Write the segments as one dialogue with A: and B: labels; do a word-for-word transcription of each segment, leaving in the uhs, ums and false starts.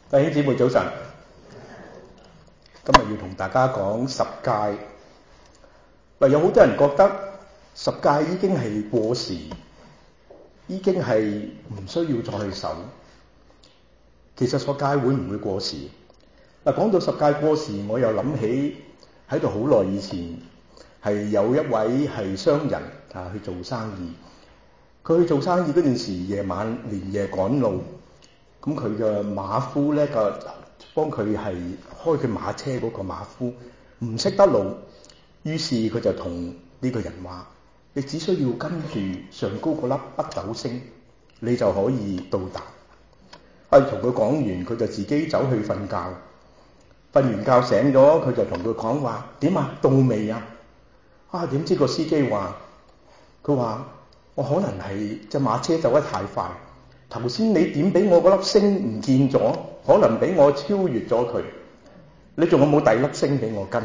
A: 弟兄姊妹早晨，今日要同大家講十誡。嗱，有好多人覺得十誡已經係過時，已經係唔需要再去守。其實十誡會唔會過時？嗱，講到十誡過時，我又諗起喺度好耐以前係有一位係商人啊去做生意。佢去做生意嗰陣時，夜晚連夜趕路。咁佢嘅馬夫咧，就幫佢係開佢馬車嗰個馬夫唔識得路，於是佢就同呢個人話：你只需要跟住上高嗰粒北斗星，你就可以到達。係同佢講完，佢就自己走去瞓覺。瞓完覺醒咗，佢就同佢講話：點啊？到未啊？啊，點知個司機話：佢話我可能係隻馬車走得太快。頭先你點俾我嗰粒星唔見咗，可能俾我超越咗佢。你仲有冇第二粒星俾我跟？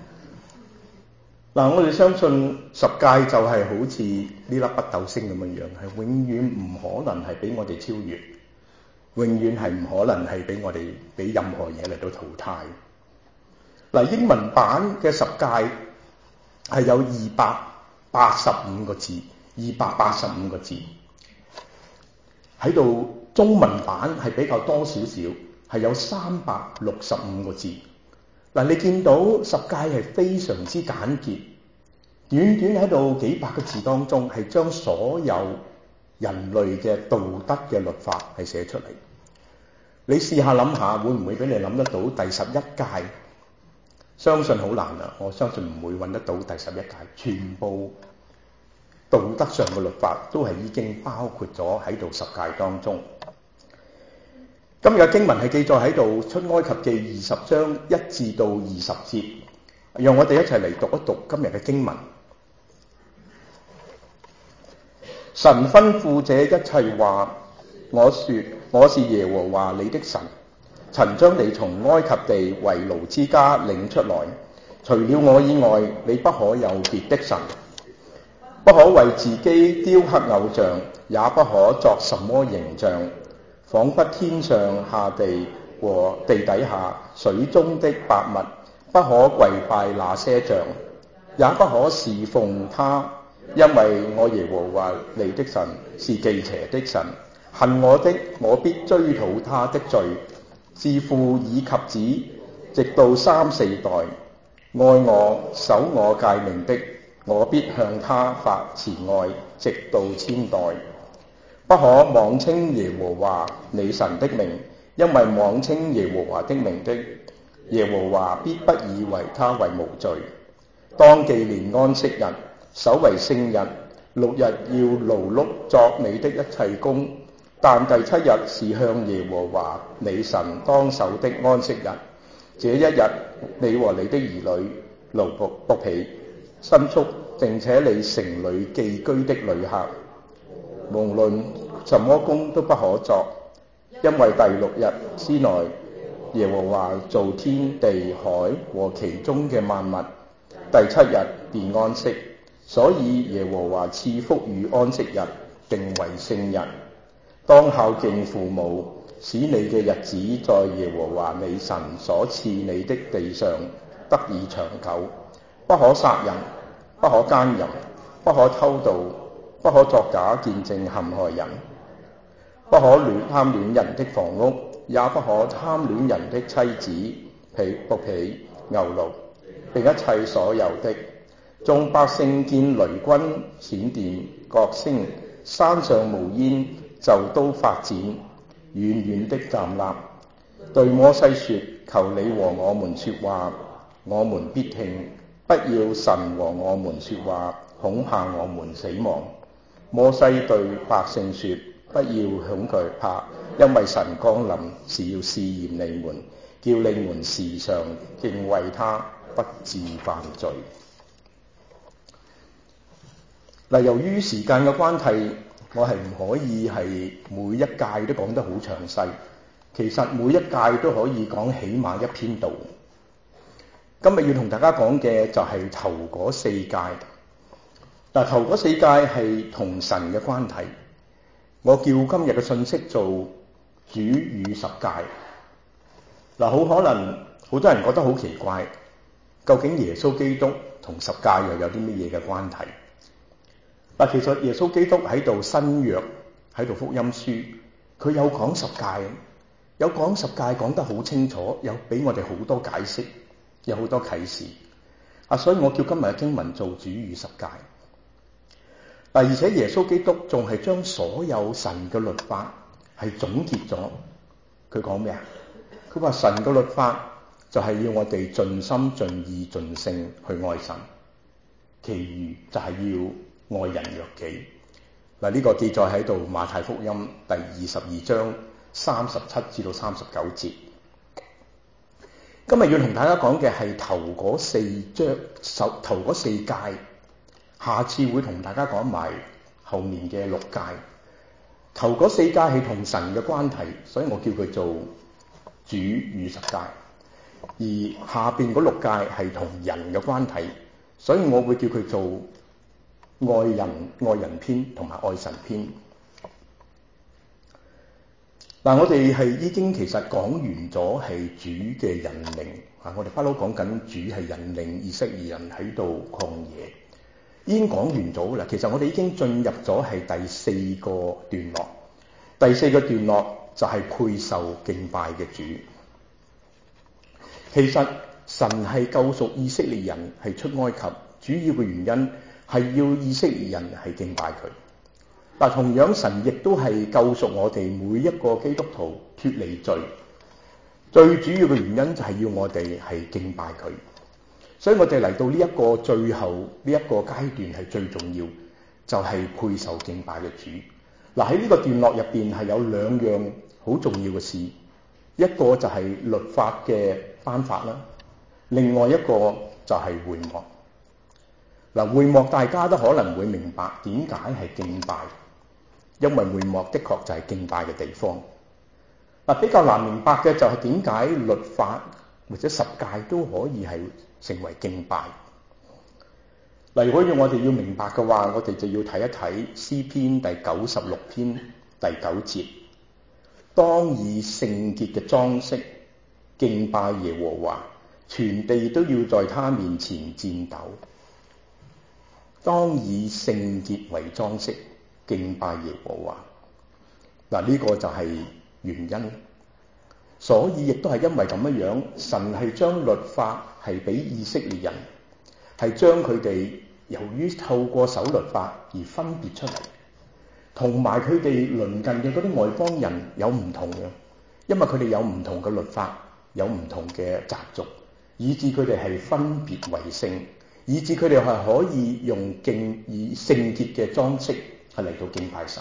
A: 嗱，我哋相信十誡就係好似呢粒北斗星咁樣樣，係永遠唔可能係俾我哋超越，永遠係唔可能係俾我哋俾任何嘢嚟到淘汰。嗱，英文版嘅十誡係有二百八十五個字，二百八十五個字。喺度中文版係比較多少少，係有三百六十五個字。嗱，你見到十誡係非常之簡潔，短短喺度幾百個字當中，係將所有人類嘅道德嘅律法係寫出嚟。你試下諗下，會唔會俾你諗得到第十一誡？相信好難啦，我相信唔會揾得到第十一誡，全部道德上嘅律法都係已經包括咗喺度十誡當中。今日嘅經文係記載喺度出埃及記二十章一至到二十節，讓我哋一齊嚟讀一讀今日嘅經文。神吩咐這一切話，我說我是耶和華你的神，曾將你從埃及地為奴之家領出來，除了我以外，你不可有別的神。不可為自己雕刻偶像，也不可作什麼形象，仿佛天上下地和地底下水中的百物。不可跪拜那些像，也不可侍奉他，因為我耶和華你的神是忌邪的神。恨我的，我必追討他的罪，自父以及子，直到三四代。愛我守我誡命的，我必向他發慈愛，直到千代。不可妄稱耶和華你神的名，因為妄稱耶和華的名的，耶和華必不以為他為無罪。當紀念安息日，守為聖日。六日要勞碌作你的一切工，但第七日是向耶和華你神當守的安息日。這一日，你和你的兒女、奴僕、僕婢、牲畜，並且你城裏寄居的旅客，無論什麼工都不可作，因為第六日之內，耶和華造天地海和其中嘅萬物，第七日便安息，所以耶和華賜福與安息日，定為聖日。當孝敬父母，使你嘅日子在耶和華你神所賜你的地上得以長久。不可殺人，不可奸淫，不可偷盜，不可作假見證陷害人，不可亂貪戀人的房屋，也不可貪戀人的妻子、婢僕婢、牛驢，並一切所有的。眾百姓見雷轟、閃電、角聲，山上冒煙，就都發顫，遠遠的站立，對摩西說：求你和我們說話，我們必聽。不要神和我們說話，恐怕我們死亡。摩西對百姓說：不要恐懼怕，因為神降臨是要試驗你們，叫你們時常敬畏他，不致犯罪。嗱，由於時間嘅關係，我係唔可以係每一誡都講得好詳細。其實每一誡都可以講起碼一篇道。今日要同大家講嘅就係頭嗰四誡。嗱，頭嗰四誡係同神嘅關係。我叫今日嘅信息做主與十誡。 嗱，好可能好多人覺得好奇怪，究竟耶穌基督同十戒又有啲乜嘢嘅關係？嗱，其實耶穌基督喺度新約喺度福音書，佢有講十戒，有講十戒講得好清楚，有俾我哋好多解釋，有好多啟示啊！所以我叫今日嘅經文做主與十戒。嗱，而且耶穌基督仲係將所有神嘅律法係總結咗。佢講咩啊？佢話神嘅律法就係要我哋盡心盡意盡性去愛神，其餘就係要愛人若己。嗱，呢個記載喺度馬太福音第二十二章三十七至到三十九節。今日要同大家講嘅係頭嗰四章，首頭嗰四戒，下次會同大家講埋後面嘅六戒。頭嗰四戒係同神嘅關係，所以我叫佢做主與十戒，而下邊嗰六戒係同人嘅關係，所以我會叫佢做愛人愛人篇同埋愛神篇。嗱，我哋係已經其實講完咗係主嘅引領啊，我哋不嬲講緊主係引領以色列人喺度曠野，已經講完咗啦。其實我哋已經進入咗係第四個段落，第四個段落就係配受敬拜嘅主。其實神係救贖以色列人係出埃及，主要嘅原因係要以色列人係敬拜佢。嗱，同樣神亦都係救贖我哋每一個基督徒脫離罪，最主要嘅原因就係要我哋係敬拜佢。所以我哋嚟到呢一個最後呢一個階段係最重要，就係配受敬拜嘅主。嗱，喺呢個段落入邊係有兩樣好重要嘅事，一個就係律法嘅頒發啦，另外一個就係會幕。嗱，會幕大家都可能會明白點解係敬拜，因為會幕的確就係敬拜嘅地方。嗱，比較難明白嘅就係點解律法或者十戒都可以係成為敬拜。嗱，如果要我哋要明白嘅話，我哋就要睇一睇詩篇第九十六篇第九節，當以聖潔嘅裝飾敬拜耶和華，全地都要在他面前顫抖。當以聖潔為裝飾敬拜耶和華。嗱，呢個就係原因，所以亦都係因為咁樣樣，神係將律法係俾以色列人，係將佢哋由於透過守律法而分別出嚟，同埋佢哋鄰近嘅嗰啲外邦人有唔同嘅，因為佢哋有唔同嘅律法，有唔同嘅習俗，以致佢哋係分別為聖，以致佢哋係可以用敬以聖潔嘅裝飾係嚟到敬拜神。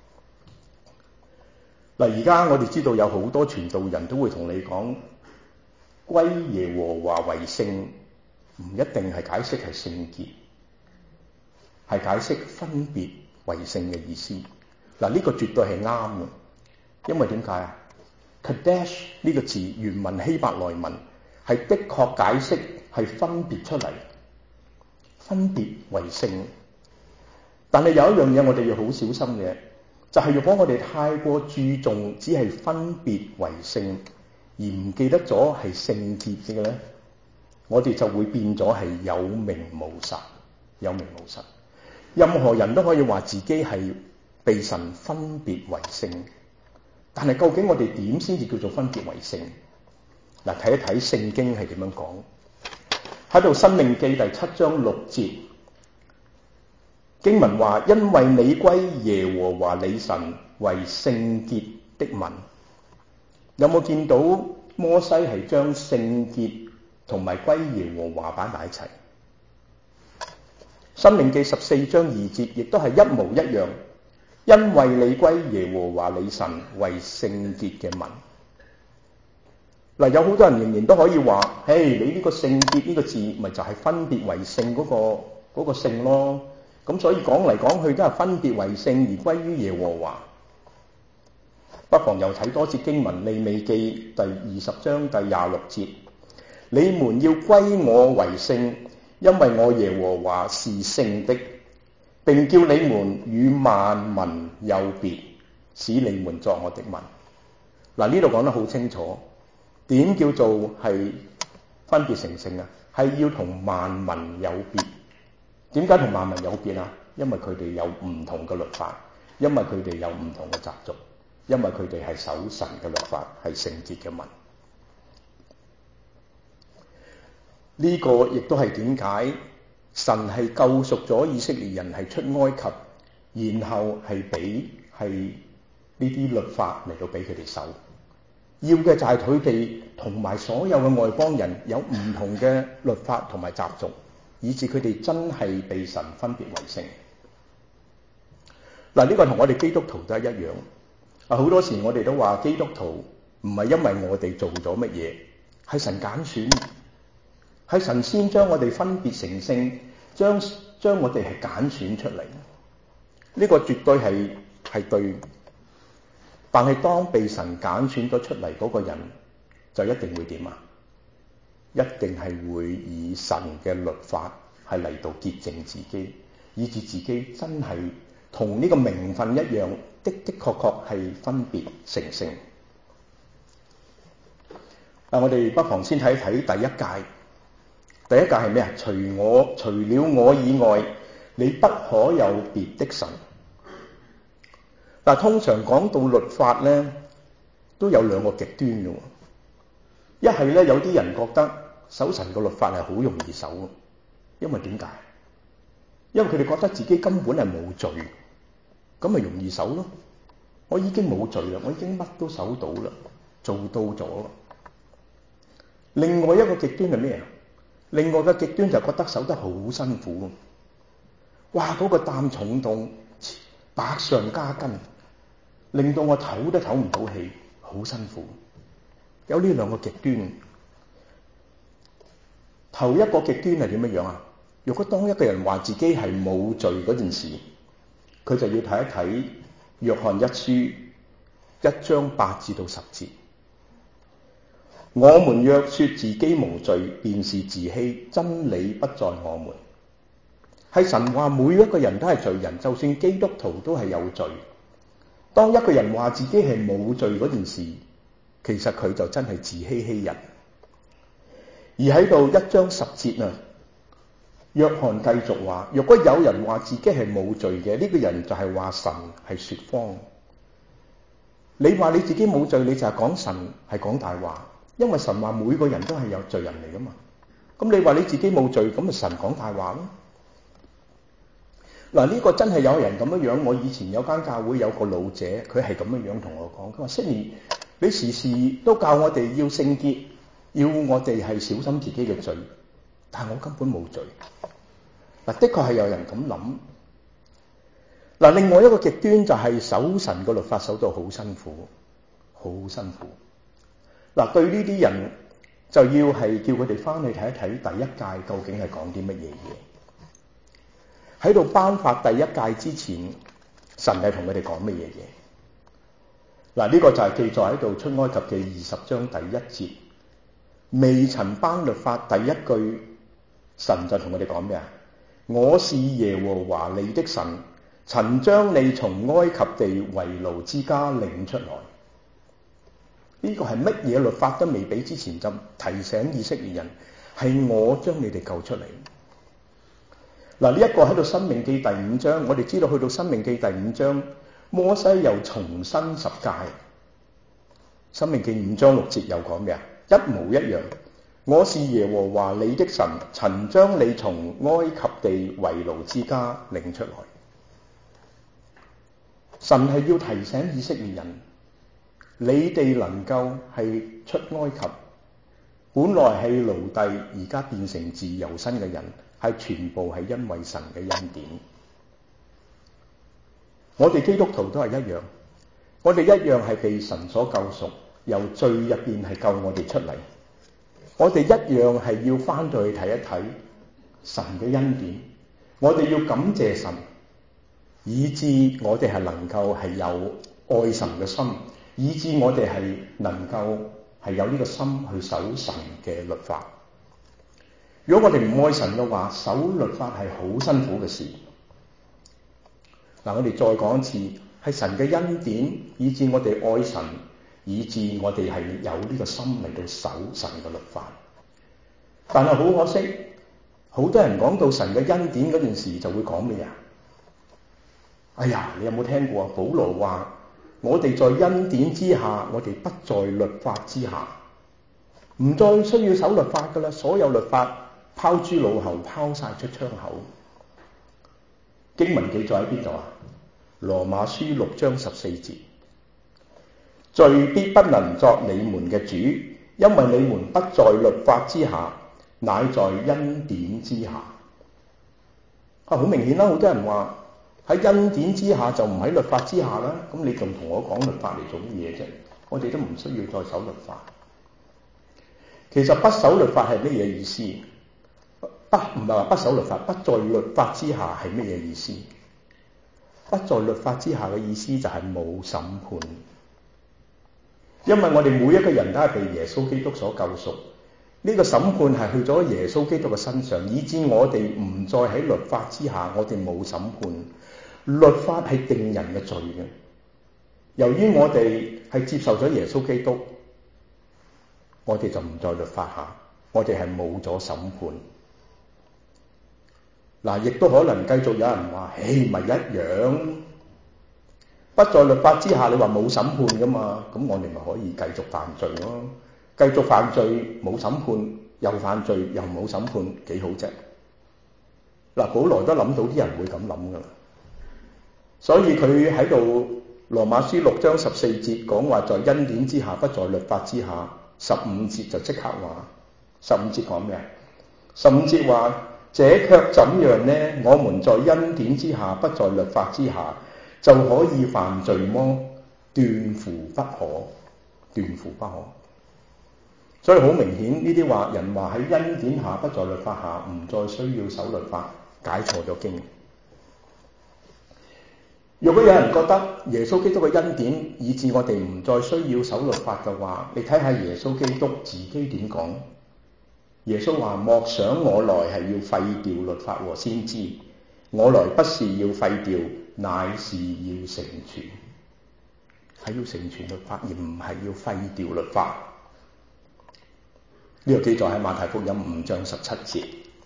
A: 嗱，而家我哋知道有好多傳道人都會同你講，歸耶和華為聖，唔一定係解釋係聖潔，係解釋分別為聖嘅意思。嗱，呢個絕對係啱嘅，因為點解啊 Kadesh 呢個字原文希伯來文係的確解釋係分別出嚟，分別為聖。但係有一樣嘢我哋要好小心嘅，就係如果我哋太過注重只係分別為聖，而唔記得咗係聖潔嘅咧，我哋就會變咗係有名無實，有名無實。任何人都可以話自己係被神分別為聖，但係究竟我哋點先至叫做分別為聖？嗱，睇一睇聖經係點樣講。喺度申命記第七章六節，經文話：因為你歸耶和華你神為聖潔的民。有冇見到摩西係將聖潔同埋歸耶和華擺埋一齊？申命記十四章二節亦都係一模一樣，因為你歸耶和華你神為聖潔嘅民。嗱，有好多人仍然都可以話：嘿，你呢個聖潔呢個字，咪就係分別為聖嗰個嗰個聖咯。咁所以講嚟講去都係分別為聖而歸於耶和華。不妨又睇多節經文，利未記第二十章第廿六節：你們要歸我為聖，因為我耶和華是聖的，並叫你們與萬民有別，使你們作我的民。嗱，呢度講得好清楚， 點叫做係分別成聖啊？係要同萬民有別。點解同萬民有別啊？因為佢哋有唔同嘅律法，因為佢哋有唔同嘅習俗，因為佢哋係守神嘅律法，係聖潔嘅民。呢個亦都係點解神係救贖咗以色列人係出埃及，然後係俾係呢啲律法嚟到俾佢哋守。要嘅就係佢哋同埋所有嘅外邦人有唔同嘅律法同埋習俗，以致佢哋真係被神分別為聖。嗱，呢個同我哋基督徒都係一樣。啊，好多時我哋都話基督徒唔係因為我哋做咗乜嘢，係神揀選，係神先將我哋分別成聖，將將我哋係揀選出嚟。呢個絕對係係對。但係當被神揀選咗出嚟嗰個人，就一定會點啊？一定係會以神嘅律法係嚟到潔淨自己，以致自己真係同呢個名分一樣，的的確確係分別成聖。嗱，我哋不妨先睇睇第一誡。第一誡係咩啊？除我除了我以外，你不可有別的神。但通常講到律法咧，都有兩個極端嘅。一係咧，有啲人覺得守神嘅律法係好容易守，因為點解？因為佢哋覺得自己根本係冇罪，咁咪容易守咯。我已經冇罪啦，我已經乜都守到啦，做到咗。另外一個極端係咩啊？另外嘅極端就覺得守得好辛苦。哇！嗰個擔重到百上加斤，令到我唞都唞唔到氣，好辛苦。有呢兩個極端。頭一個極端係點樣啊？如果當一個人話自己係冇罪嗰件事，佢就要睇一睇約翰一書一章八至到十節。我們若說自己無罪，便是自欺，真理不在我們。係神話每一個人都係罪人，就算基督徒都係有罪。當一個人話自己係冇罪嗰件事，其實佢就真係自欺欺人。而喺度一章十節啊，約翰繼續話：若果有人話自己係冇罪嘅，呢個人就係話神係說謊。你話你自己冇罪，你就係講神係講大話，因為神話每個人都係有罪人嚟噶嘛。咁你話你自己冇罪，咁咪神講大話咯。嗱，呢個真係有人咁樣樣。我以前有間教會有個老者，佢係咁樣樣同我講，佢話：Sidney，你時時都教我哋要聖潔，要我哋係小心自己嘅罪，但係我根本冇罪。嗱，的確係有人咁諗。嗱，另外一個極端就係守神個律法守到好辛苦，好辛苦。嗱，對呢啲人就要係叫佢哋翻去睇一睇第一誡究竟係講啲乜嘢嘢。喺度頒發第一誡之前，神係同佢哋講乜嘢嘢？嗱，呢個就係記載喺度出埃及記二十章第一節，未曾頒律法第一句，神就同佢哋講咩啊？我是耶和華你的神，曾將你從埃及地為奴之家領出來。呢個係乜嘢律法都未俾之前，就提醒以色列人係我將你哋救出嚟。嗱，呢一個喺度申命記第五章，我哋知道去到申命記第五章，摩西又重申十誡。申命記五章六節又講咩啊？一模一樣。我是耶和華你的神，曾將你從埃及地為奴之家領出來。神係要提醒以色列人，你哋能夠係出埃及，本來係奴隸，而家變成自由身嘅人，係全部係因為神嘅恩典。我哋基督徒都係一樣，我哋一樣係被神所救贖，由罪入邊係救我哋出嚟。我哋一樣係要翻到去睇一睇神嘅恩典，我哋要感謝神，以致我哋係能夠係有愛神嘅心，以致我哋係能夠係有呢個心去守神嘅律法。如果我哋唔愛神嘅話，守律法係好辛苦嘅事。嗱，我哋再講一次，係神嘅恩典，以致我哋愛神， 以致我哋係有呢個心嚟到守神嘅律法。但係好可惜，好多人講到神嘅恩典嗰件事就會講咩啊？哎呀，你有冇聽過啊？保羅話我哋在恩典之下，我哋不在律法之下，唔再需要守律法噶啦，所有律法拋諸腦後，拋晒出窗口。經文記載喺邊度啊？羅馬書六章十四節，罪必不能作你們嘅主，因為你們不在律法之下，乃在恩典之下。啊，好明顯啦！好多人話喺恩典之下就唔喺律法之下啦。咁你仲同我講律法嚟做乜嘢啫？我哋都唔需要再守律法。其實不守律法係乜嘢意思？不唔係話不守律法，不在律法之下係乜嘢意思？不在律法之下嘅意思就係冇審判，因為我哋每一個人都係被耶穌基督所救贖。呢個審判係去咗耶穌基督嘅身上，以致我哋唔再喺律法之下，我哋冇審判。律法係定人嘅罪嘅。由於我哋係接受咗耶穌基督，我哋就唔在律法下，我哋係冇咗審判。嗱，亦都可能繼續有人話，誒，咪一樣，不在律法之下，你話冇審判噶嘛？咁我哋咪可以繼續犯罪咯，繼續犯罪冇審判，又犯罪又冇審判，幾好啫？嗱，保羅都諗到啲人會咁諗噶啦，所以佢喺度羅馬書六章十四節講話，在恩典之下，不在律法之下。十五節就即刻話，十五節講咩啊？十五節話，這卻怎樣呢？我們在恩典之下，不在律法之下，就可以犯罪麼？斷乎不可，斷乎不可。所以好明顯，呢啲話人話喺恩典下，不在律法下，唔再需要守律法，解錯咗經。如果有人覺得耶穌基督嘅恩典以致我哋唔再需要守律法嘅話，你睇下耶穌基督自己點講？耶穌話：莫想我來係要廢掉律法和先知，我來不是要廢掉，乃是要成全。係要成全律法，而唔係要廢掉律法。呢個記載喺馬太福音五章十七節。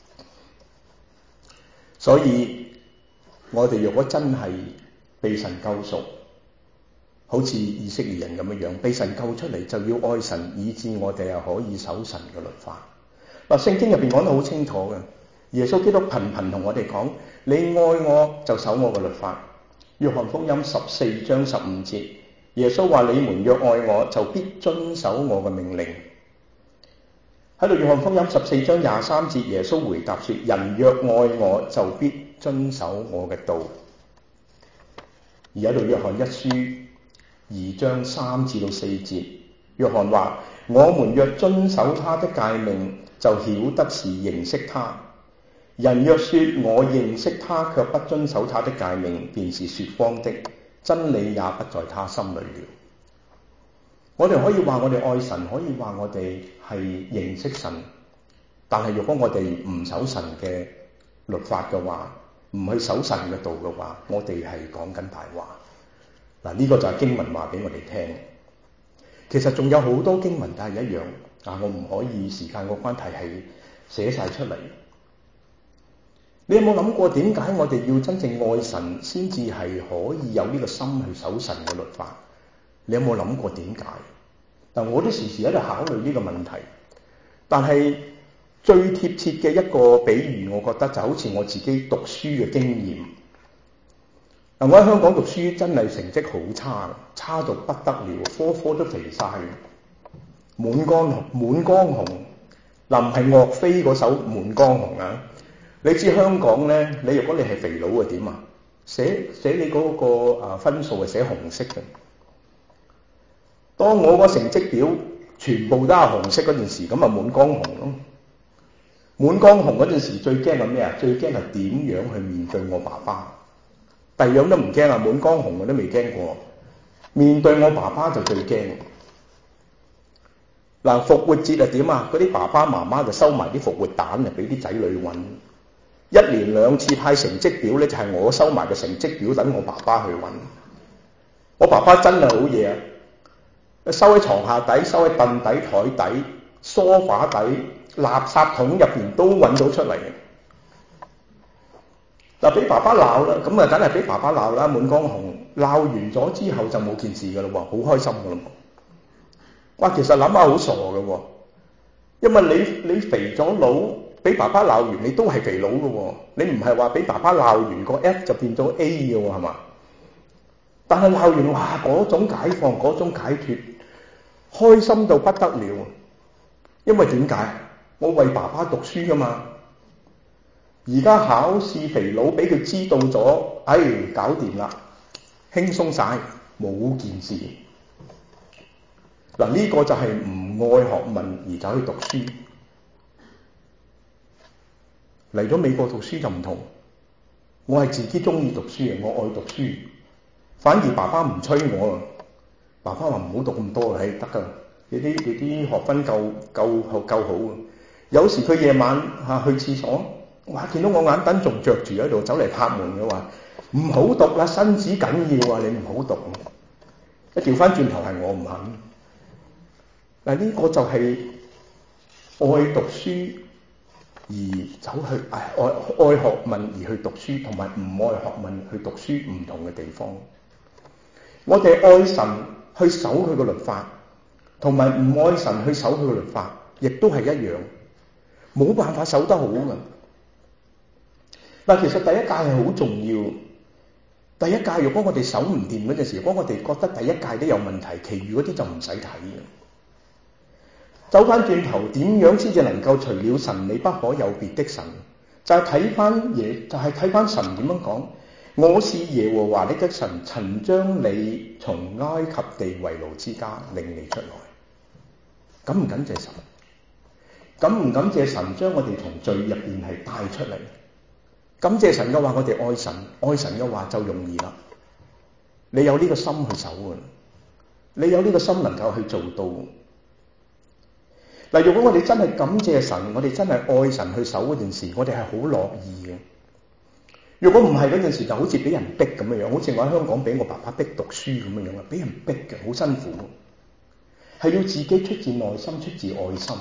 A: 所以我哋如果真係被神救贖，好似以色列人咁樣樣，被神救出嚟，就要愛神，以致我哋又可以守神嘅律法。嗱，聖經入邊講得好清楚嘅，耶穌基督頻頻同我哋講：你愛我就守我嘅律法。約翰福音十四章十五節，耶穌話：你們若愛我，就必遵守我嘅命令。喺度約翰福音十四章廿三節，耶穌回答說：人若愛我，就必遵守我嘅道。而喺度約翰一書二章三至到四節，約翰話：我們若遵守他的誡命，就曉得是認識他。人若說我認識他，卻不遵守他的誡命，便是說謊的，真理也不在他心裏了。我哋可以話我哋愛神，可以話我哋係認識神，但係如果我哋唔守神嘅律法嘅話，唔去守神嘅道嘅話，我哋係講緊大話。嗱，呢個就係經文話俾我哋聽。其實仲有好多經文都係一樣，啊，我唔可以時間個關係係寫晒出嚟。你有冇諗過點解我哋要真正愛神，先至係可以有呢個心去守神嘅律法？你有冇諗過點解？嗱，我都時時喺度考慮呢個問題，但係最貼切嘅一個比喻，我覺得就好似我自己讀書嘅經驗。嗱，我喺香港讀書真係成績好差，差到不得了，科科都肥晒，滿江紅，滿江紅。嗱，唔係岳飛嗰首《滿江紅》啊！你知香港咧，你如果你係肥佬啊點啊？寫寫你嗰個啊分數係寫紅色嘅。當我個成績表全部都係紅色嗰陣時，咁啊滿江紅咯。滿江紅嗰陣時最驚係咩啊？最驚係點樣去面對我爸爸。第二樣都唔驚啊，滿江紅我都未驚過。面對我爸爸就最驚。嗱，復活節係點啊？嗰啲爸爸媽媽就收埋啲復活蛋，就俾啲仔女揾。一年兩次派成績表咧，就係我收埋嘅成績表，等我爸爸去揾。我爸爸真係好嘢啊！ 收喺床下底，收喺凳底、台底、梳化底、垃圾桶入邊都揾到出嚟嘅。嗱，俾爸爸鬧啦，咁啊梗係俾爸爸鬧啦，滿江紅。鬧完咗之後就冇件事噶啦喎，好開心噶啦。哇，其實諗下好傻噶喎，因為你你肥咗佬，俾爸爸鬧完你都係肥佬噶喎，你唔係話俾爸爸鬧完個 F 就變咗 A 嘅喎，係嘛？但係鬧完哇，嗰種解放，嗰種解脫，開心到不得了。因為點解？我為爸爸讀書噶嘛。而家考試肥佬俾佢知道咗，哎，搞掂啦，輕鬆晒，冇件事。嗱，呢個就係唔愛學問而走去讀書。嚟咗美國讀書就唔同，我係自己中意讀書嘅，我愛讀書。反而爸爸唔催我啊，爸爸話唔好讀咁多啦，係得噶，你啲你啲學分夠夠夠好啊。有時佢夜晚嚇去廁所，哇！見到我眼燈仲着住喺度，走嚟拍門嘅話，唔好讀啦，身子緊要啊，你唔好讀。一調翻轉頭係我唔肯。嗱，呢個就係愛讀書而走去，愛愛學問而去讀書，同埋唔愛學問去讀書唔同嘅地方。我哋愛神去守佢嘅律法，同埋唔愛神去守佢嘅律法，亦都係一樣，冇辦法守得好嘅。嗱，其實第一誡係好重要。第一誡如果我哋守唔掂嗰陣時，如果我哋覺得第一誡都有問題，其餘嗰啲就唔使睇嘅。走翻轉頭，點樣先至能夠除了神你不可有別的神？就係睇翻嘢，就係睇翻神點樣講。我是耶和華你的神，曾將你從埃及地為奴之家領你出來。感唔感謝神？感唔感謝神將我哋從罪入邊係帶出嚟？感謝神嘅話，我哋愛神，愛神嘅話就容易啦。你有呢個心去守嘅，你有呢個心能夠去做到。嗱，如果我哋真係感謝神，我哋真係愛神去守嗰件事，我哋係好樂意嘅。如果唔係嗰陣時，就好似俾人逼咁樣樣，好似我喺香港俾我爸爸逼讀書咁樣樣啊，俾人逼嘅，好辛苦，係要自己出自內心、出自愛心。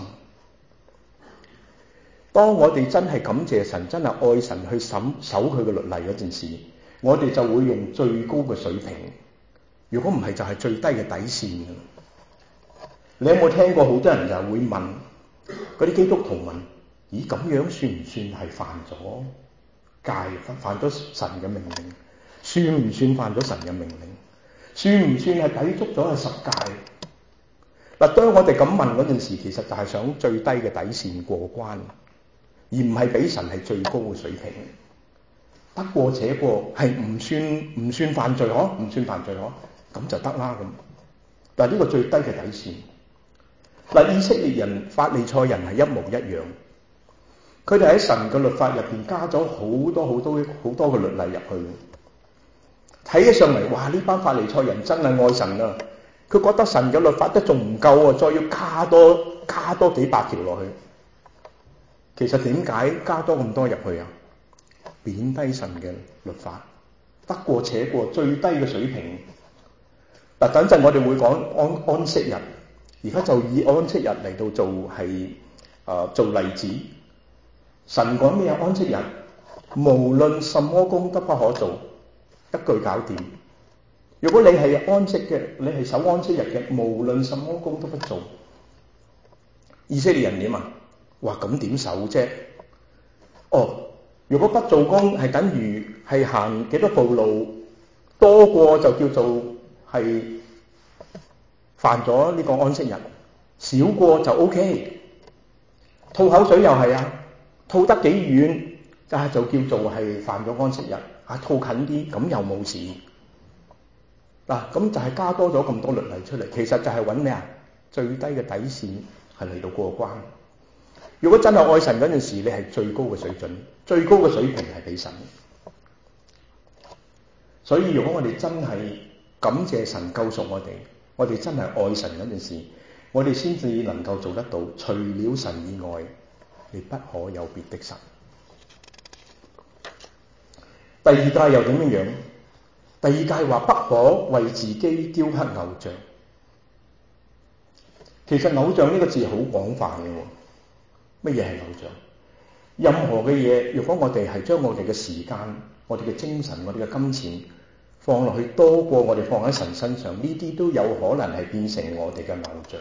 A: 當我哋真係感謝神，真係愛神去守守佢嘅律例嗰陣時，我哋就會用最高嘅水平。如果唔係，就係最低嘅底線嘅。你有冇聽過好多人就會問嗰啲基督徒問：咦，咁樣算唔算係犯咗戒，犯咗神嘅命令？算唔算犯咗神嘅命令？算唔算係抵觸咗係十戒？嗱，當我哋咁問嗰陣時，其實就係想最低嘅底線過關，而唔係俾神係最高嘅水平。得過且過係唔算唔算犯罪嗬？唔算犯罪嗬？咁就得啦咁。但係呢個最低嘅底線。嗱，以色列人、法利賽人係一模一樣，佢哋喺神嘅律法入邊加咗好多好多好多嘅律例入去，睇起上嚟，哇！呢班法利賽人真係愛神啊！佢覺得神嘅律法都仲唔夠啊，再要加多加多幾百條落去。其實點解加多咁多入去啊？貶低神嘅律法，得過且過，最低嘅水平。嗱，等陣我哋會講安安息日。而家就以安息日嚟到做係誒、呃、做例子。神講咩啊？安息日無論什麼工都不可做，一句搞掂。如果你係安息嘅，你係守安息日嘅，無論什麼工都不做。以色列人點啊？哇，咁點守啫？哦，如果不做工係等於係行幾多步路，多過就叫做係犯咗呢個安息日，少過就 O K。吐口水又係啊，吐得幾遠，但係就叫做係犯咗安息日。啊，吐近啲咁又冇事。嗱，咁就係加多咗咁多律例出嚟，其實就係揾咩啊？最低嘅底線係嚟到過關。如果真係愛神嗰陣時，你係最高嘅水準，最高嘅水平係俾神。所以如果我哋真係感謝神救贖我哋，我哋真係愛神嗰陣時，我哋先至能夠做得到。除了神以外，你不可有別的神。第二誡又點樣樣？第二誡話不可為自己雕刻偶像。 其實偶像呢個字好廣泛嘅喎，乜嘢係偶像？任何嘅嘢，如果我哋係將我哋嘅時間、我哋嘅精神、我哋嘅金錢放落去多過我哋放喺神身上，呢啲都有可能係變成我哋嘅偶像。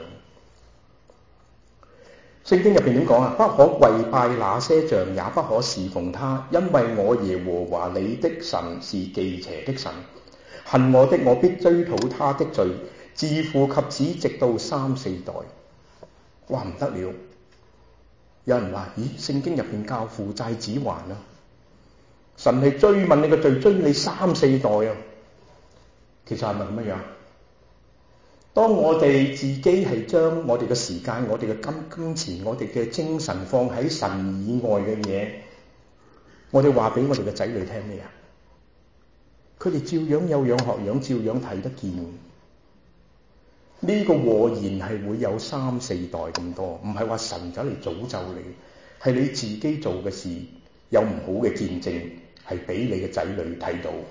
A: 聖經入邊點講啊？不可跪拜那些像，也不可侍奉他，因為我耶和華你的神是忌邪的神。恨我的，我必追討他的罪，自父及子，直到三四代。哇，唔得了！有人話：咦，聖經入邊教父債子還啊？神係追問你嘅罪，追你三四代啊！其實係咪咁樣？當我哋自己係將我哋嘅時間、我哋嘅金金錢、我哋嘅精神放喺神以外嘅嘢，我哋話俾我哋嘅仔女聽咩啊？佢哋照樣有樣學樣，照樣睇得見。呢個禍延係會有三四代咁多，唔係話神走嚟詛咒你，係你自己做嘅事有唔好嘅見證，係俾你嘅仔女睇到。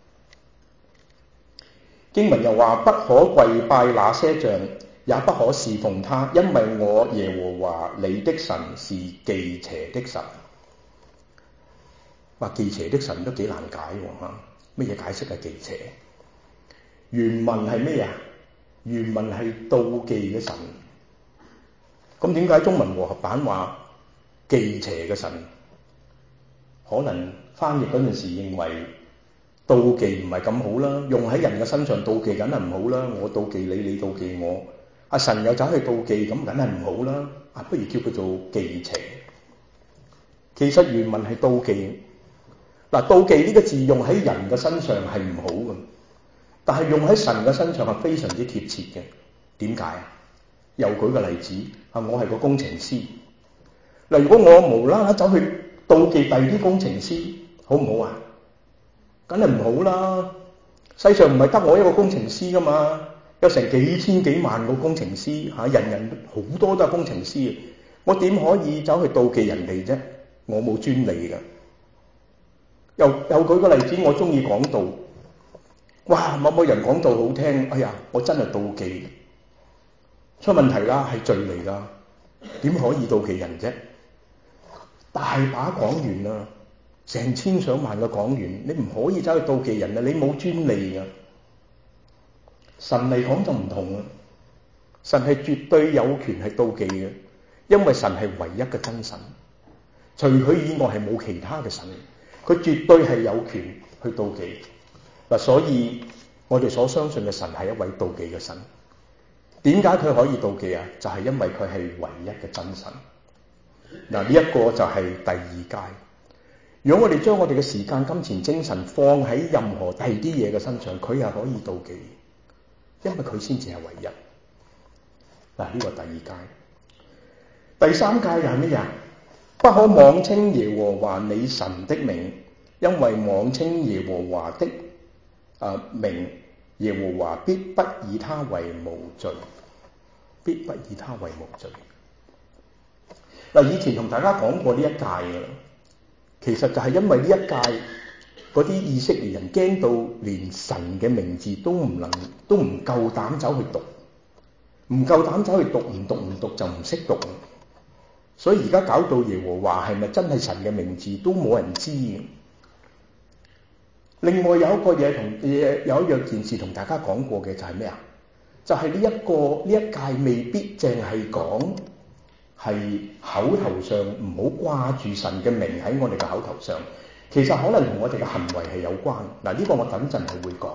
A: 經文又話：不可跪拜那些像，也不可侍奉他，因為我耶和華你的神是忌邪的神。話忌邪的神都幾難解喎嚇，乜嘢解釋係忌邪？原文係咩啊？原文係妒忌嘅神。咁點解中文和合版話忌邪嘅神？可能翻譯嗰陣時認為妒忌唔係咁好啦，用喺人嘅身上妒忌梗係唔好啦。我妒忌你，你妒忌我，阿神又走去妒忌，咁梗係唔好啦。啊，不如叫佢做忌邪。其實原文係妒忌。嗱，妒忌呢個字用喺人嘅身上係唔好嘅，但係用喺神嘅身上係非常之貼切嘅。點解啊？又舉個例子，啊，我係個工程師。嗱，如果我無啦啦走去妒忌第二啲工程師，好唔好啊？梗係唔好啦！世上唔係得我一個工程師噶嘛，有成幾千幾萬個工程師嚇，人人好多都係工程師，我點可以走去妒忌人哋啫？我冇專利噶。又又舉個例子，我中意講道，哇！某某人講道好聽，哎呀，我真係妒忌，出問題啦，係罪嚟噶，點可以妒忌人啫？大把講員啊！成千上萬嘅講員，你唔可以走去妒忌人啊！你冇專利噶。神嚟講就唔同啦，神係絕對有權係妒忌嘅，因為神係唯一嘅真神，除佢以外係冇其他嘅神，佢絕對係有權去妒忌嗱。所以我哋所相信嘅神係一位妒忌嘅神。點解佢可以妒忌啊？就係因為佢係唯一嘅真神嗱。呢一個就係第二階。如果我哋將我哋嘅時間、金錢、精神放喺任何第二啲嘢嘅身上，佢係可以妒忌，因為佢先至係唯一。嗱，呢個第二階。第三階又係咩呀？不可妄稱耶和華你神的名，因為妄稱耶和華的啊、呃、名，耶和華必不以他為無罪，必不以他為無罪。嗱，以前同大家講過呢一屆嘅。其實就係因為呢一屆嗰啲以色列人驚到連神嘅名字都唔能都唔夠膽走去讀，唔夠膽走去讀，唔讀唔讀就唔識讀，所以而家搞到耶和華係咪真係神嘅名字都冇人知嘅。另外有一個嘢同有一樣件事同大家講過嘅就係咩啊？就係呢一個呢一屆未必淨係講。係口頭上唔好掛住神嘅名喺我哋嘅口頭上，其實可能同我哋嘅行為係有關。嗱，呢個我等陣係會講。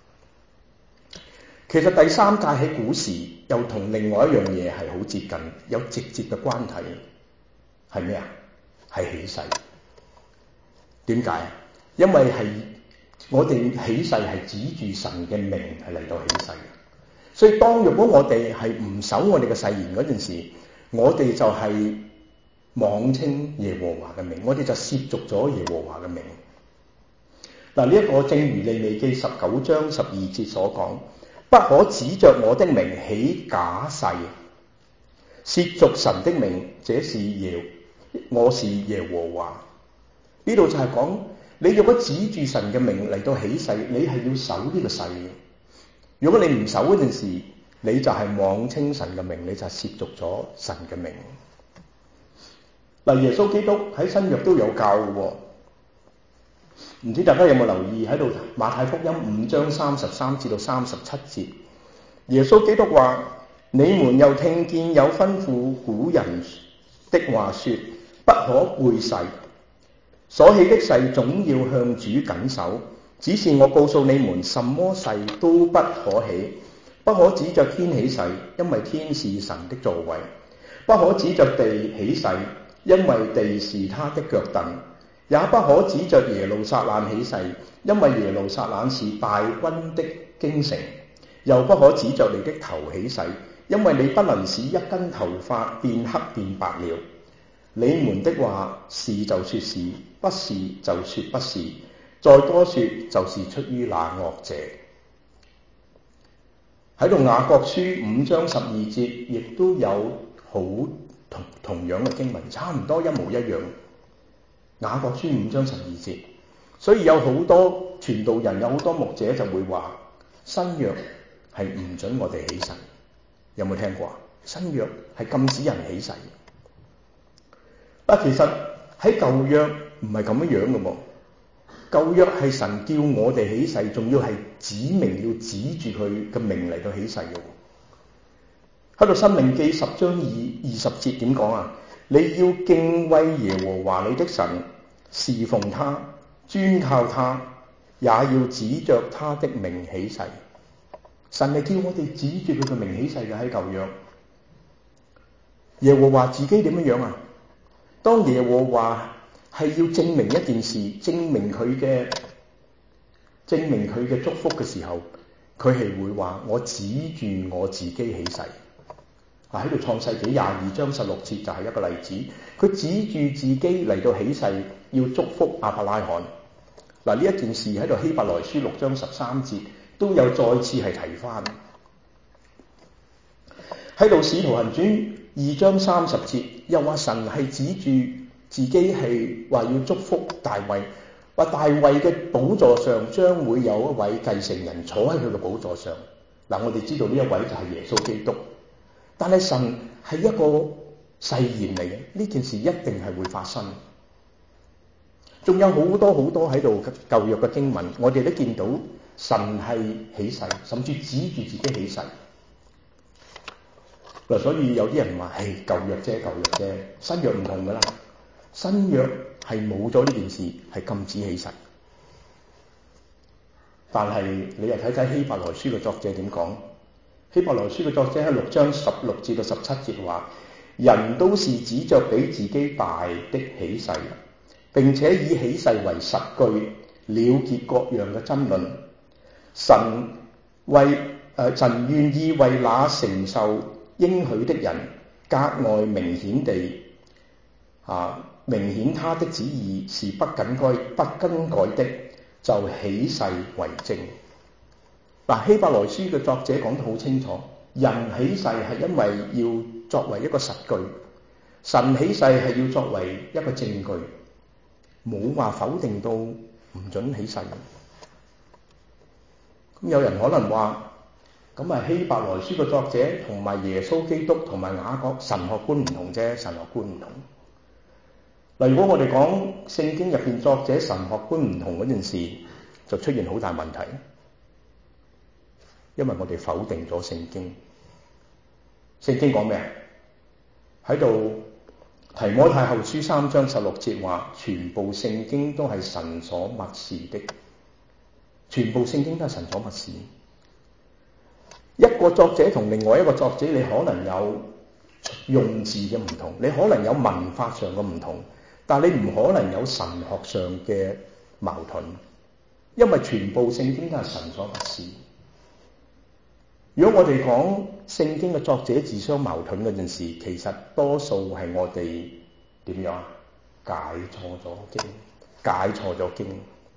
A: 其實第三屆喺古時又同另外一樣嘢係好接近，有直接嘅關係。係咩啊？係起誓。點解？因為係我哋起誓係指住神嘅名係嚟到起誓，所以當如果我哋係唔守我哋嘅誓言嗰陣時，我哋就係妄稱耶和華嘅名，我哋就褻瀆咗耶和華嘅名。嗱，呢一個正如利未記十九章十二節所講，不可指着我的名起假誓，褻瀆神的名，這是耶，我是耶和華。呢度就係講，你如果指住神嘅名嚟到起誓，你係要守呢個誓嘅。如果你唔守嗰陣時， 你就係妄稱神嘅名，你就係褻瀆咗神嘅名。嗱，耶穌基督喺新約都有教嘅喎，唔知大家有冇留意喺度馬太福音五章三十三至到三十七節，耶穌基督話：你們又聽見有吩咐古人的話說，不可背誓，所起的誓總要向主謹守。只是我告訴你們，什麼誓都不可起，不可指着天起誓，因為天是神的座位；不可指着地起誓，因為地是他的腳凳；也不可指着耶路撒冷起誓，因為耶路撒冷是大軍的京城；又不可指着你的頭起誓，因為你不能使一根頭髮變黑變白了。你們的話是就說是，不是就說不是，再多說就是出於那惡者。喺度雅各書五章十二節亦都有好同同樣嘅經文，差唔多一模一樣。雅各書五章十二節，所以有好多傳道人，有好多牧者就會話新約係唔准我哋起誓。有冇聽過啊？新約係禁止人起誓。但其實喺舊約唔係咁樣樣嘅喎。舊約係神叫我哋起誓，仲要係指明要指住佢嘅名嚟到起誓嘅。喺度申命記十章二二十節點講啊？你要敬畏耶和華你的神，侍奉他，專靠他，也要指着他的名起誓。神係叫我哋指住佢嘅名起誓嘅。喺舊約，耶和華自己點樣樣啊？當耶和華係要證明一件事，證明佢嘅證明佢嘅祝福嘅時候，佢係會話我指住我自己起誓。啊，喺度創世紀廿二章十六節就係一個例子，佢指住自己嚟到起誓要祝福亞伯拉罕。嗱，呢一件事喺度希伯來書六章十三節都有再次係提翻。喺度使徒行傳二章三十節又話神係指住自己係話要祝福大衛，話大衛嘅寶座上將會有一位繼承人坐喺佢嘅寶座上。嗱，我哋知道呢一位就係耶穌基督，但係神係一個誓言嚟嘅，呢件事一定係會發生。仲有好多好多喺度舊約嘅經文，我哋都見到神係起誓，甚至指住自己起誓。嗱，所以有啲人話：係舊約啫，舊約啫，新約唔同噶啦。新約係冇咗呢件事，係禁止起誓。但係你又睇睇希伯來書嘅作者點講？希伯來書嘅作者喺六章十六至到十七節話：人都是指着比自己大的起誓，並且以起誓為實據，了結各樣嘅爭論。神為誒、呃、神願意為那承受應許的人格外明顯地啊，明顯他的旨意是不更改不更改的，就起誓為證。嗱，希伯來書嘅作者講得好清楚，人起誓係因為要作為一個實據，神起誓係要作為一個證據，冇話否定到唔准起誓。咁有人可能話：咁啊，希伯來書嘅作者同埋耶穌基督同埋雅各神學觀唔同啫，神學觀唔同。嗱，如果我哋講聖經入邊作者神學觀唔同嗰件事，就出現好大問題，因為我哋否定咗聖經。聖經講咩啊？喺度提摩太後書三章十六節話：全部聖經都係神所默示的，全部聖經都係神所默示。一個作者同另外一個作者，你可能有用字嘅唔同，你可能有文法上嘅唔同，但係你唔可能有神學上嘅矛盾，因為全部聖經都係神所默示。如果我哋講聖經嘅作者自相矛盾嗰件事，其實多數係我哋點樣解錯咗經，解錯咗經。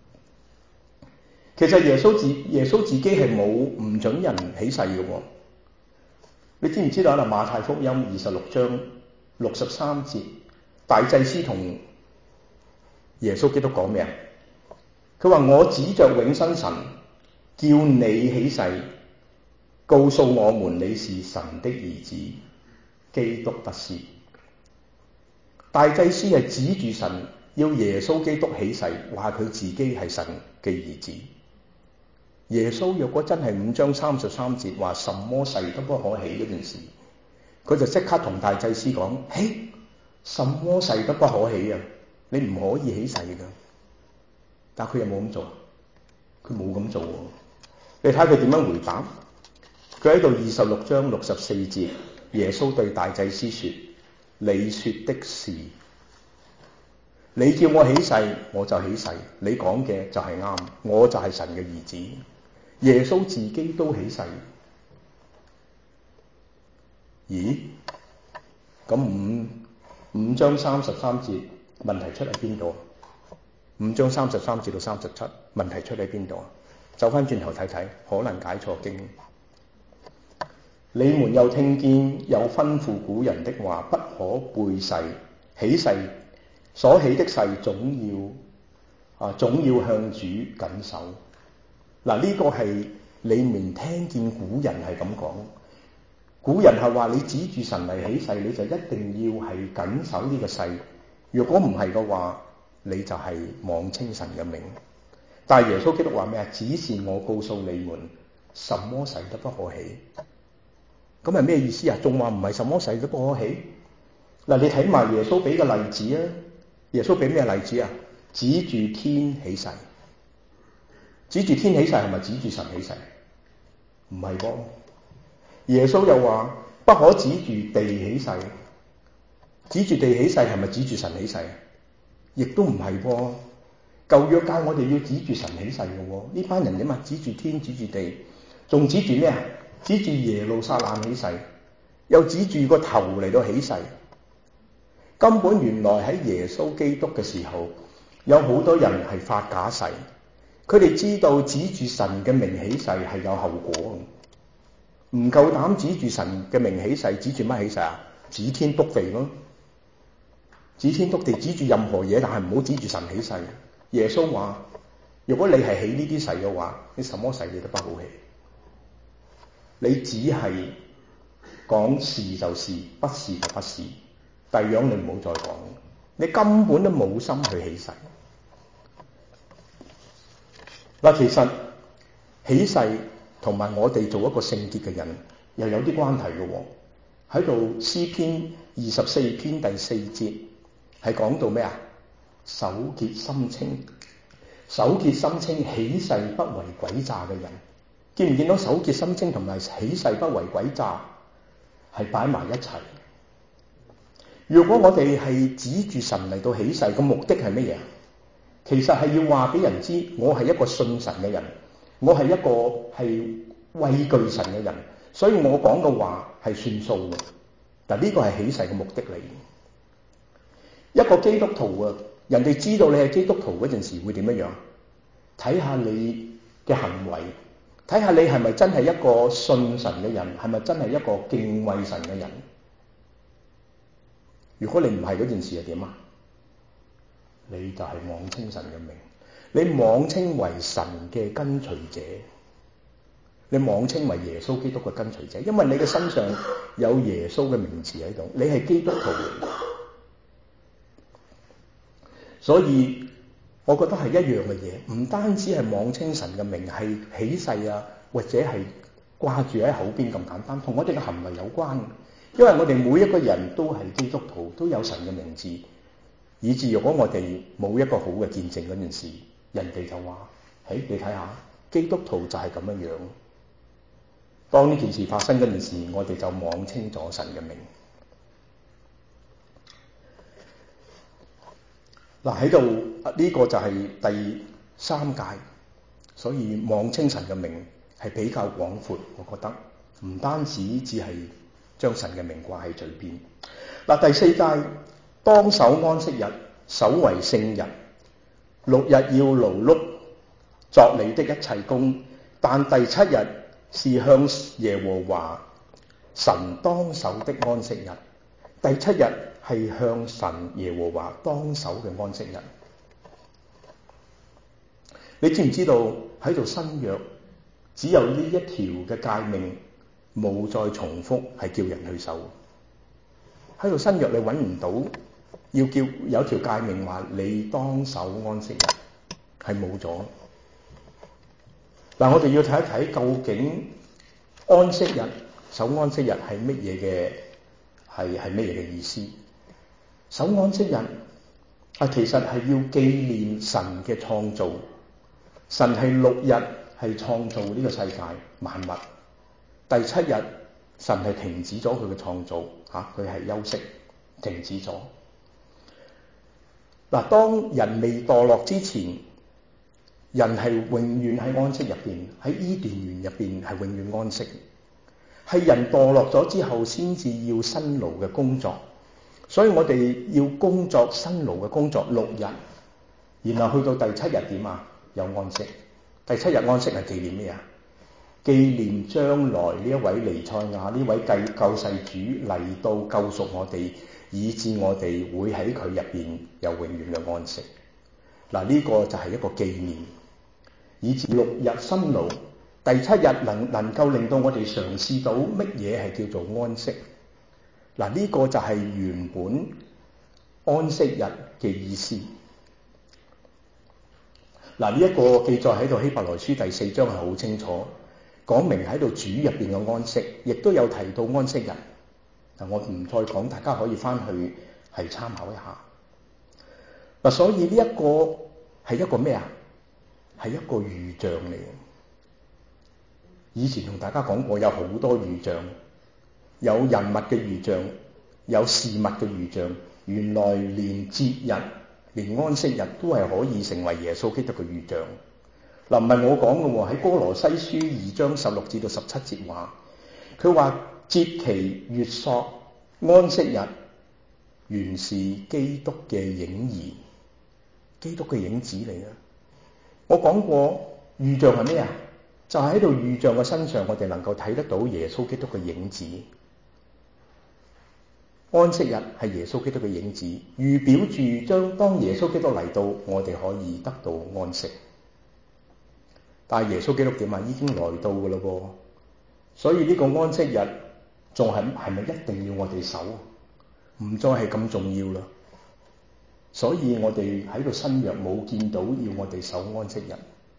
A: 其實耶穌自耶穌自己係冇唔准人起誓嘅喎。你知唔知道啊？馬太福音二十六章六十三節，大祭司同耶穌基督講咩啊？佢話：我指着永生神叫你起誓， 告訴我們你是神的兒子，基督不是。大祭司係指住神，要耶穌基督起誓，話佢自己係神嘅兒子。耶穌若果真係五章三十三節話什麼誓都不可起嗰件事，佢就即刻同大祭司講：嘿，什麼誓都不可起啊！你唔可以起誓㗎。但佢又冇咁做，佢冇咁做喎。你睇佢點樣回答？佢喺度二十六章六十四節，耶穌對大祭司說：你說的是，你叫我起誓，我就起誓。你講嘅就係啱，我就係神嘅兒子。耶穌自己都起誓。咦？咁五五章三十三節問題出喺邊度？五章三十三至到三十七問題出喺邊度啊？走翻轉頭睇睇，可能解錯經。你們又聽見有吩咐古人的話，不可背誓，起誓所起的誓總要啊總要向主謹守。嗱，呢個係你們聽見古人係咁講。古人係話你指住神嚟起誓，你就一定要係謹守呢個誓。如果唔係嘅話，你就係妄稱神嘅名。但係耶穌基督話咩啊？只是我告訴你們，什麼誓都不可起。咁係咩意思啊？仲話唔係什麼誓都不可起？嗱，你睇埋耶穌俾嘅例子啊！耶穌俾咩例子啊？指住天起誓。指住天起誓係咪指住神起誓？唔係噃。耶穌又話不可指住地起誓。指住地起誓係咪指住神起誓？亦都唔係噃。舊約教我哋要指住神起誓嘅喎。呢班人點啊？指住天，指住地，仲指住咩啊？指住耶路撒冷起誓，又指住個頭嚟到起誓。根本原來喺耶穌基督嘅時候，有好多人係發假誓。佢哋知道指住神嘅名起誓係有後果，唔夠膽指住神嘅名起誓。指住乜起誓啊？指天篤地咯，指天篤地，指住任何嘢，但係唔好指住神起誓。耶穌話：如果你係起呢啲誓嘅話，你什麼誓你都不好起。你只係講是就是，不是就不是。第二樣你唔好再講，你根本都冇心去起誓。嗱，其實起誓同埋我哋做一個聖潔嘅人又有啲關係嘅喎。喺度詩篇二十四篇第四節係講到咩啊？手潔心清，手潔心清，起誓不為詭詐嘅人。見唔見到手潔心清同埋起誓不為詭詐係擺埋一齊？如果我哋係指住神嚟到起誓，個目的係乜嘢？其實係要話俾人知，我係一個信神嘅人，我係一個係畏懼神嘅人，所以我講嘅話係算數嘅。嗱，呢個係起誓嘅目的嚟。一個基督徒啊，人哋知道你係基督徒嗰陣時會點樣？睇下你嘅行為，睇下你係咪真係一個信神嘅人，係咪真係一個敬畏神嘅人？如果你唔係嗰件事係點啊？你就係妄稱神嘅名，你妄稱為神嘅跟隨者，你妄稱為耶穌基督嘅跟隨者，因為你嘅身上有耶穌嘅名字喺度，你係基督徒嚟。所以我覺得係一樣嘅嘢，唔單止係妄稱神嘅名，係起誓啊，或者係掛住喺口邊咁簡單，同我哋嘅行為有關。因為我哋每一個人都係基督徒，都有神嘅名字，以至如果我哋冇一個好嘅見證嗰件事，人哋就話：誒，你睇下，基督徒就係咁樣樣。當呢件事發生嗰件事，我哋就妄稱咗神嘅名。嗱，喺度呢個就係第三誡，所以妄稱神嘅名係比較廣闊，我覺得唔單止只係將神嘅名掛喺嘴邊。嗱，第四誡，當守安息日，守為聖日，六日要勞碌作你的一切工，但第七日是向耶和華神當守的安息日。第七日係向神耶和華當守嘅安息日。你知唔知道喺度新約只有呢一條嘅誡命冇再重複係叫人去守。喺度新約你揾唔到要叫有條誡命話你當守安息日，係冇咗。嗱，我哋要睇一睇究竟安息日守安息日係乜嘢嘅，係係乜嘢嘅意思？守安息日啊，其實係要紀念神嘅創造。神係六日係創造呢個世界萬物，第七日神係停止咗佢嘅創造嚇，佢係休息停止咗。嗱，當人未墮落之前，人係永遠喺安息入邊，喺伊甸園入邊係永遠安息。係人墮落咗之後，先至要辛勞嘅工作。所以我哋要工作辛勞嘅工作六日，然後去到第七日點啊？有安息。第七日安息係紀念咩啊？紀念將來呢一位彌賽亞，呢位救救世主嚟到救贖我哋，以致我哋會喺佢入邊有永遠嘅安息。嗱，呢個就係一個紀念，以致六日辛勞，第七日能能夠令到我哋嘗試到乜嘢係叫做安息。嗱，呢個就係原本安息日嘅意思。嗱，呢一個記載喺度希伯來書第四章係好清楚，講明喺度主入邊嘅安息，亦都有提到安息日。嗱，我唔再講，大家可以翻去係參考一下。嗱，所以呢一個係一個咩啊？係一個預象嚟嘅。以前同大家講過，有好多預象，有人物嘅預象，有事物嘅預象。原來連節日、連安息日都係可以成為耶穌基督嘅預象。嗱，唔係我講嘅喎，喺哥羅西書二章十六至到十七節話，佢話節期、月朔、安息日原是基督嘅影兒，基督嘅影子嚟嘅。我講過預象係咩啊？就係喺度預象嘅身上，我哋能夠睇得到耶穌基督嘅影子。安息日係耶穌基督嘅影子，預表住將當耶穌基督嚟到，我哋可以得到安息。但係耶穌基督點啊？已經來到㗎喇噃，所以呢個安息日仲係係咪一定要我哋守？唔再係咁重要啦。所以我哋喺度新約冇見到要我哋守安息日。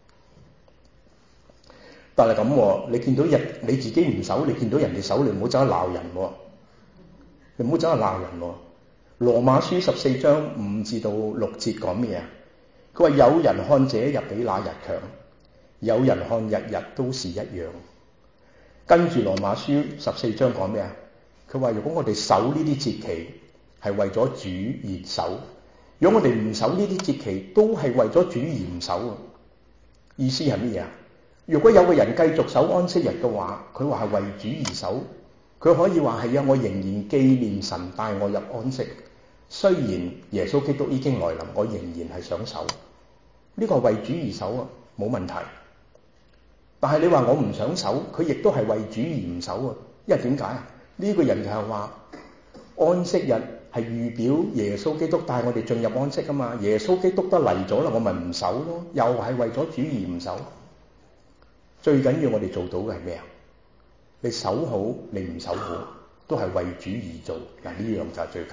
A: 但係咁，你見到人你自己唔守，你見到人哋守，你唔好走去鬧人喎。你唔好走去鬧人喎。羅馬書十四章五至到六節講咩啊？佢話有人看這日比那日強，有人看日日都是一樣。跟住羅馬書十四章講咩啊？佢話如果我哋守呢啲節期係為咗主而守，如果我哋唔守呢啲節期都係為咗主而唔守，意思係乜嘢啊？如果有個人繼續守安息日嘅話，佢話係為主而守，佢可以話係啊，我仍然紀念神帶我入安息。雖然耶穌基督已經來臨，我仍然係想守。呢個係為主而守啊，冇問題。但係你話我唔想守，佢亦都係為主而唔守啊。因為點解啊？呢個人就係話安息日係預表耶穌基督帶我哋進入安息啊嘛。耶穌基督都嚟咗啦，我咪唔守咯，又係為咗主而唔守。最緊要我哋做到嘅係咩啊？你守好，你唔守好，都係為主而做。嗱，呢樣就係最緊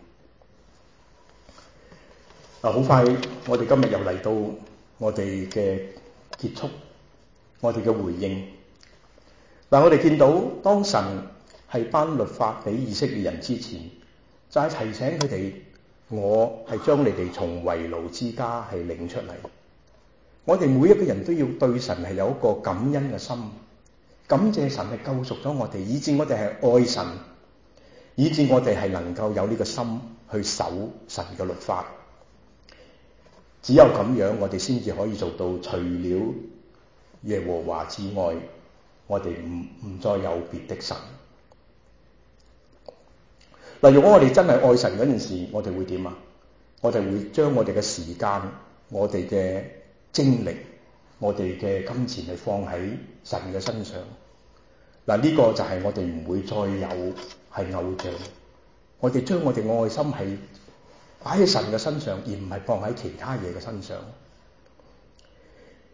A: 要。嗱，好快，我哋今日又嚟到我哋嘅結束，我哋嘅回應。嗱，我哋見到當神係頒律法俾以色列人之前，就係提醒佢哋，我係將你哋從為奴之家係領出嚟。我哋每一個人都要對神係有一個感恩嘅心，感謝神係救贖咗我哋，以致我哋係愛神，以致我哋係能夠有呢個心去守神嘅律法。只有咁樣，我哋先至可以做到，除了耶和華之外，我哋唔唔再有別的神。嗱，如果我哋真係愛神嗰陣時，我哋會點啊？我哋會將我哋嘅時間、我哋嘅精力、我哋嘅金錢係放喺神嘅身上。嗱，呢個就係我哋唔會再有係偶像。我哋將我哋愛心係擺喺神嘅身上，而唔係放喺其他嘢嘅身上。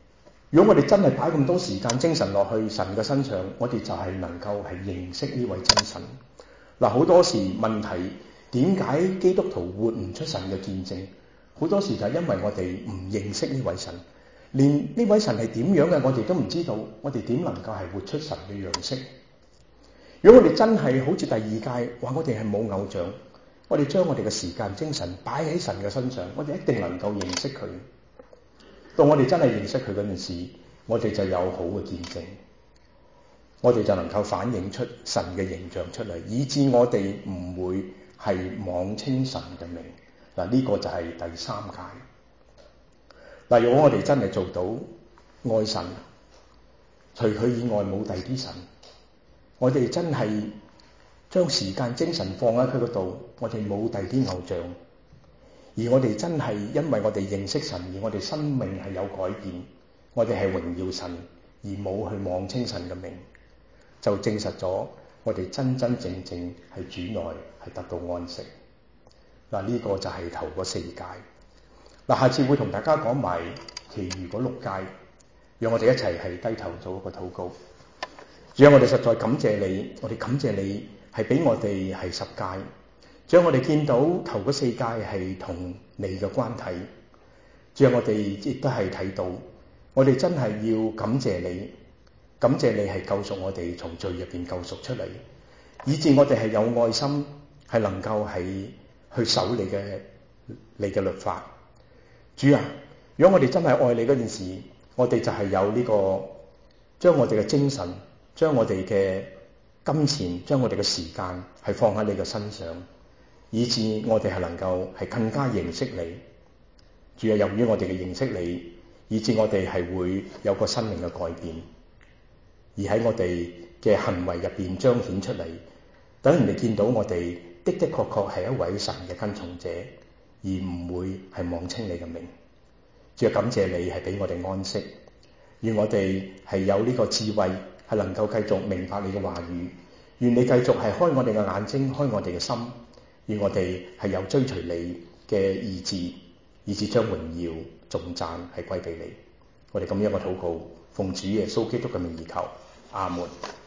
A: 如果我哋真係擺咁多時間精神落去神嘅身上，我哋就係能夠係認識呢位真神。嗱，好多時問題點解基督徒活唔出神嘅見證？好多時就係因為我哋唔認識呢位神，連呢位神係點樣嘅我哋都唔知道，我哋點能夠係活出神嘅樣式？如果我哋真係好似第二屆話我哋係冇偶像，我哋將我哋嘅時間精神擺喺神嘅身上，我哋一定能夠認識佢。到我哋真係認識佢嗰陣時，我哋就有好嘅見證，我哋就能夠反映出神嘅形象出嚟，以致我哋唔會係妄稱神嘅名。嗱，呢個就係第三屆。嗱，如果我哋真係做到愛神，除佢以外冇第二啲神，我哋真係將時間精神放喺佢嗰度，我哋冇第二啲偶像。而我哋真係因為我哋認識神，而我哋生命係有改變，我哋係榮耀神，而冇去妄稱神嘅名，就證實咗我哋真真正正係主內係得到安息。嗱，呢個就係頭嗰四屆。嗱，下次會同大家講埋其餘嗰六屆，讓我哋一齊係低頭做一個禱告。主啊，我哋實在感謝你，我哋感謝你係俾我哋係十屆。主啊，我哋見到頭嗰四屆係同你嘅關係。主啊，我哋亦都係睇到，我哋真係要感謝你，感謝你係救贖我哋從罪入邊救贖出嚟，以致我哋係有愛心，係能夠係去守你嘅你嘅律法。主啊，如果我哋真係愛你嗰件事，我哋就係有呢個將我哋嘅精神，將我哋嘅金錢，將我哋嘅時間係放喺你嘅身上，以致我哋係能夠係更加認識你。主啊，由於我哋嘅認識你，以致我哋係會有個生命嘅改變，而喺我哋嘅行為入邊彰顯出嚟，等人哋見到我哋的的確確係一位神嘅跟從者，而唔會係妄稱你嘅名。主啊，感謝你係俾我哋安息，願我哋係有呢個智慧，係能夠繼續明白你嘅話語。願你繼續係開我哋嘅眼睛，開我哋嘅心，願我哋係有追隨你嘅意志，以致將榮耀頌讚係歸俾你。我哋咁樣嘅禱告，奉主耶穌基督嘅名而求，阿門。